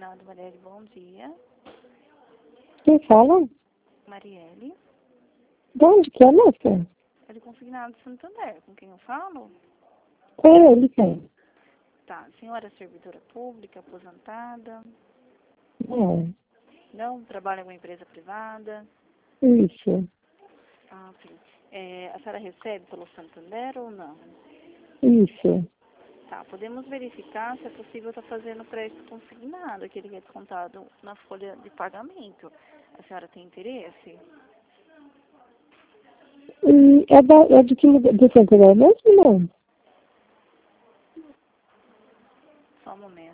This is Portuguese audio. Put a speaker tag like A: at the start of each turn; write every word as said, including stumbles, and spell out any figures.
A: consignado, Marielle, bom dia.
B: Quem fala?
A: Marielle.
B: De onde que é, moça?
A: É do consignado de Santander, com quem eu falo?
B: É ele, quem?
A: Tá, senhora é servidora pública, aposentada?
B: É,
A: Não trabalha em uma empresa privada?
B: isso,
A: Ah, sim. É, a senhora recebe pelo Santander ou não?
B: isso.
A: Tá, podemos verificar se é possível estar fazendo crédito consignado, aquele que é descontado na folha de pagamento. A senhora tem interesse?
B: E é, da, é de que do Santander mesmo, não?
A: Só um momento.